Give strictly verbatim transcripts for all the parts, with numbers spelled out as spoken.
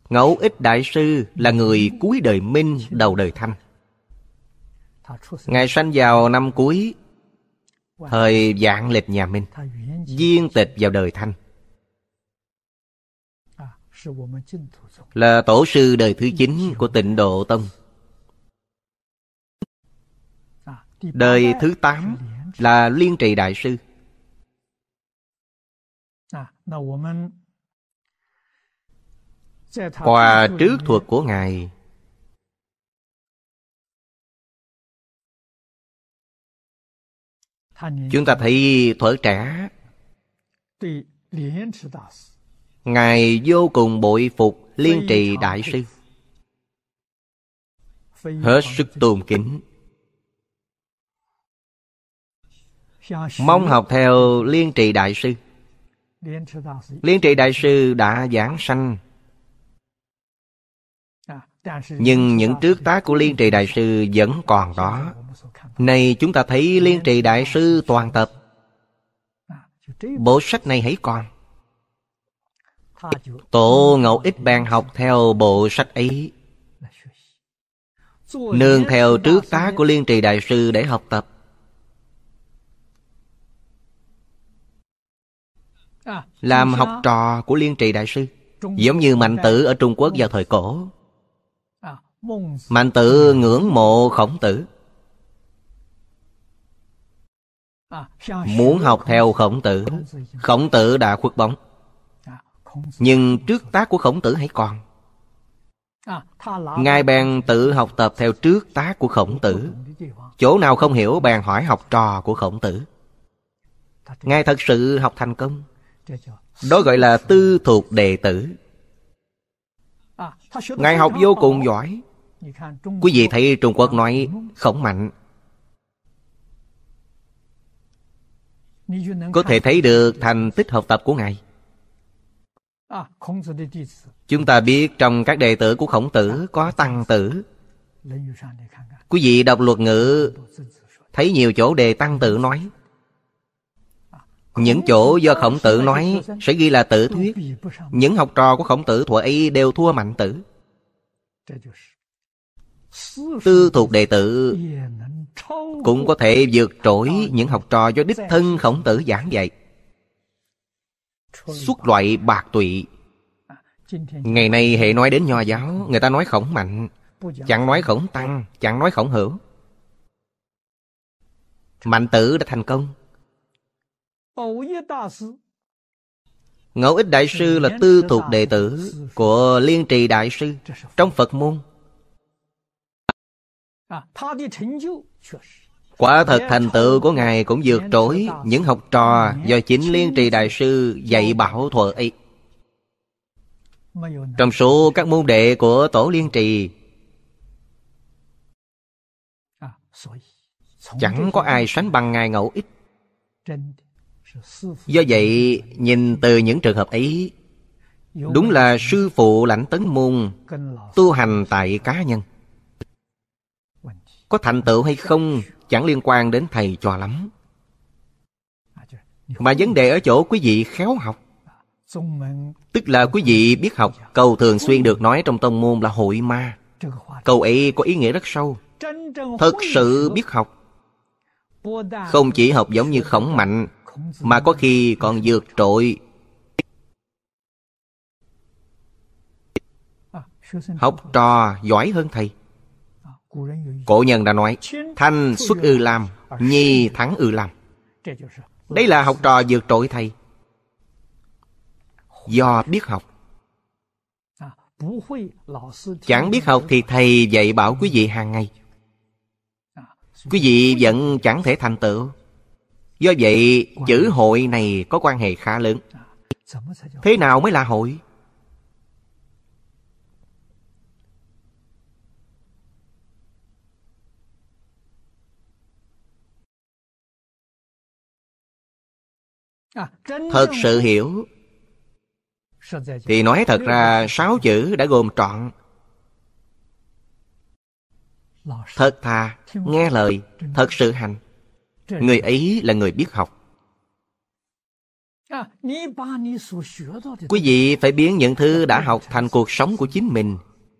Ngẫu Ích Đại Sư là người cuối đời Minh, đầu đời Thanh. Ngài sanh vào năm cuối thời vạn lịch nhà Minh, viên tịch vào đời Thanh, là tổ sư đời thứ chín của Tịnh Độ Tông. Đời thứ tám là Liên Trì Đại Sư. Qua trước thuật của Ngài, chúng ta thấy thuở trẻ Ngài vô cùng bội phục Liên Trì Đại Sư, hết sức tôn kính, mong học theo Liên Trì Đại Sư. Liên Trì Đại Sư đã giảng sanh, nhưng những trước tác của Liên Trì Đại Sư vẫn còn đó. Nay chúng ta thấy Liên Trì Đại Sư toàn tập, bộ sách này hãy còn. Tổ Ngẫu Ích bèn học theo bộ sách ấy, nương theo trước tác của Liên Trì Đại Sư để học tập. Làm học trò của Liên Trì Đại Sư, giống như Mạnh Tử ở Trung Quốc vào thời cổ. Mạnh Tử ngưỡng mộ Khổng Tử, muốn học theo Khổng Tử. Khổng Tử đã khuất bóng, nhưng trước tác của Khổng Tử hãy còn. Ngài bèn tự học tập theo trước tác của Khổng Tử. Chỗ nào không hiểu bèn hỏi học trò của Khổng Tử. Ngài thật sự học thành công. Đó gọi là tư thuộc đệ tử. Ngài học vô cùng giỏi. Quý vị thấy Trung Quốc nói Khổng mạnh, có thể thấy được thành tích học tập của Ngài. Chúng ta biết trong các đệ tử của Khổng Tử có Tăng Tử. Quý vị đọc Luật Ngữ thấy nhiều chỗ đề Tăng Tử nói. Những chỗ do Khổng Tử nói sẽ ghi là Tử thuyết. Những học trò của Khổng Tử thuở ấy đều thua Mạnh Tử. Tư thuộc đệ tử cũng có thể vượt trội những học trò do đích thân Khổng Tử giảng dạy. Xuất loại bạc tụy. Ngày nay hệ nói đến Nho giáo, người ta nói Khổng mạnh, chẳng nói Khổng tăng, chẳng nói Khổng hữu. Mạnh Tử đã thành công. Ngẫu Ích Đại Sư là tư thuộc đệ tử của Liên Trì Đại Sư trong Phật môn. Quả thật thành tựu của Ngài cũng vượt trội những học trò do chính Liên Trì Đại Sư dạy bảo thuở ấy. Trong số các môn đệ của Tổ Liên Trì, chẳng có ai sánh bằng Ngài Ngẫu Ích. Do vậy, nhìn từ những trường hợp ấy, đúng là sư phụ lãnh tấn môn, tu hành tại cá nhân. Có thành tựu hay không chẳng liên quan đến thầy trò lắm, mà vấn đề ở chỗ quý vị khéo học. Tức là quý vị biết học. Câu thường xuyên được nói trong tông môn là hội ma. Câu ấy có ý nghĩa rất sâu. Thật sự biết học, không chỉ học giống như Khổng mạnh, mà có khi còn vượt trội. Học trò giỏi hơn thầy. Cổ nhân đã nói thanh xuất ư lam, nhi thắng ư lam. Đấy là học trò vượt trội thầy, do biết học. Chẳng biết học thì thầy dạy bảo quý vị hàng ngày, quý vị vẫn chẳng thể thành tựu. Do vậy chữ hội này có quan hệ khá lớn. Thế nào mới là hội? Thật sự hiểu thì nói thật ra sáu chữ đã gồm trọn. Thật thà, nghe lời, thật sự hành. Người ấy là người biết học. Quý vị phải biến những thứ đã học thành cuộc sống của chính mình.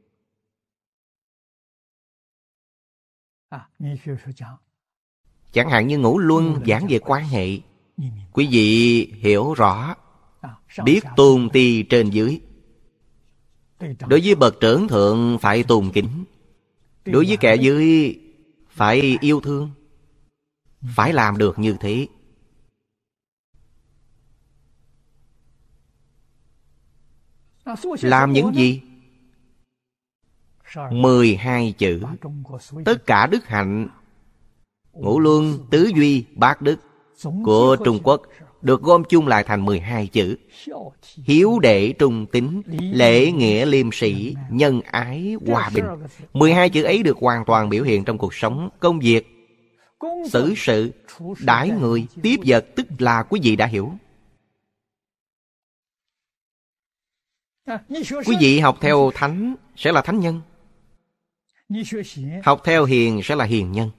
Chẳng hạn như Ngũ Luân giảng về quan hệ, quý vị hiểu rõ, biết tôn ti trên dưới. Đối với bậc trưởng thượng phải tôn kính, đối với kẻ dưới phải yêu thương. Phải làm được như thế. Làm những gì? Mười hai chữ. Tất cả đức hạnh, Ngũ Luân, Tứ Duy, Bát Đức của Trung Quốc được gom chung lại thành mười hai chữ. Hiếu đệ trung tín, lễ nghĩa liêm sĩ, nhân ái hòa bình. mười hai chữ ấy được hoàn toàn biểu hiện trong cuộc sống, công việc, xử sự, đãi người, tiếp vật, tức là quý vị đã hiểu. Quý vị học theo thánh sẽ là thánh nhân, học theo hiền sẽ là hiền nhân.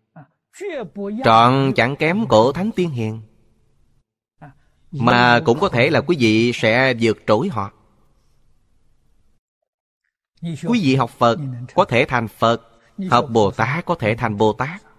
Trọn chẳng kém cổ thánh tiên hiền, mà cũng có thể là quý vị sẽ vượt trội họ. Quý vị học Phật có thể thành Phật, học Bồ Tát có thể thành Bồ Tát.